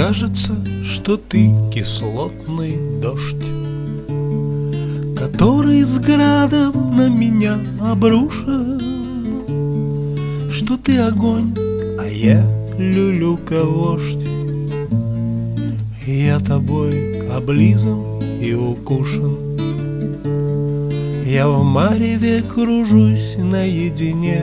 кажется, что ты кислотный дождь, который с градом на меня обрушен, что ты огонь, а я люлюка-вождь. Я тобой облизан и укушен, я в мареве кружусь наедине,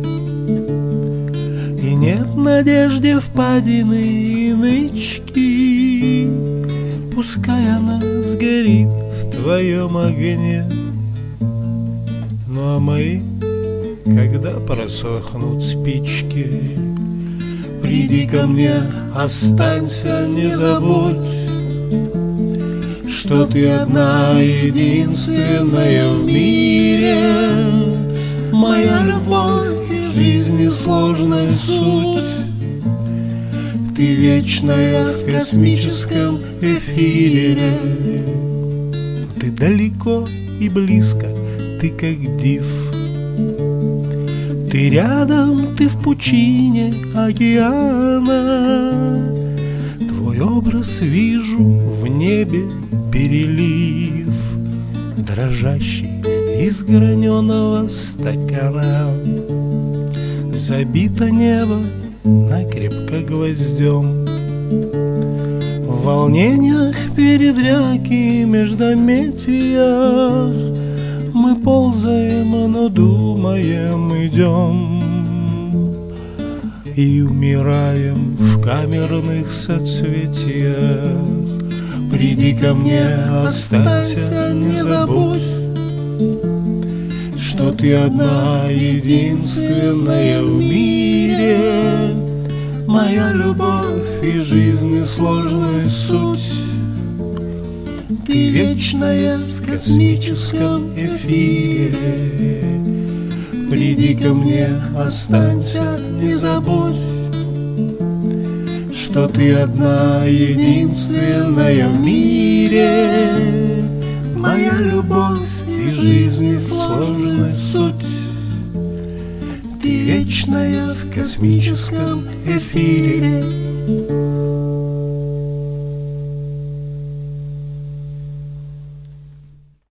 и нет надежды впадины и нычки, пускай она сгорит в твоем огне. Ну а мои, когда просохнут спички, приди ко мне, останься, не забудь, что ты одна единственная в мире, моя любовь и жизни сложная суть. Ты вечная в космическом эфире. Ты далеко и близко, ты как див. Ты рядом, ты в пучине океана. Твой образ вижу в небе перелив, дрожащий из граненого стакана. Забито небо накрепко гвоздем, в волнениях, передряги, междометиях мы ползаем, но думаем, идем, и умираем в камерных соцветиях. Приди ко мне, останься, не забудь, что ты одна единственная в мире, моя любовь и жизни сложная суть. Ты вечная в космическом эфире. Приди ко мне, останься, не забудь, что ты одна единственная в мире, моя любовь и жизни сложная суть. Ты вечная в космическом эфире.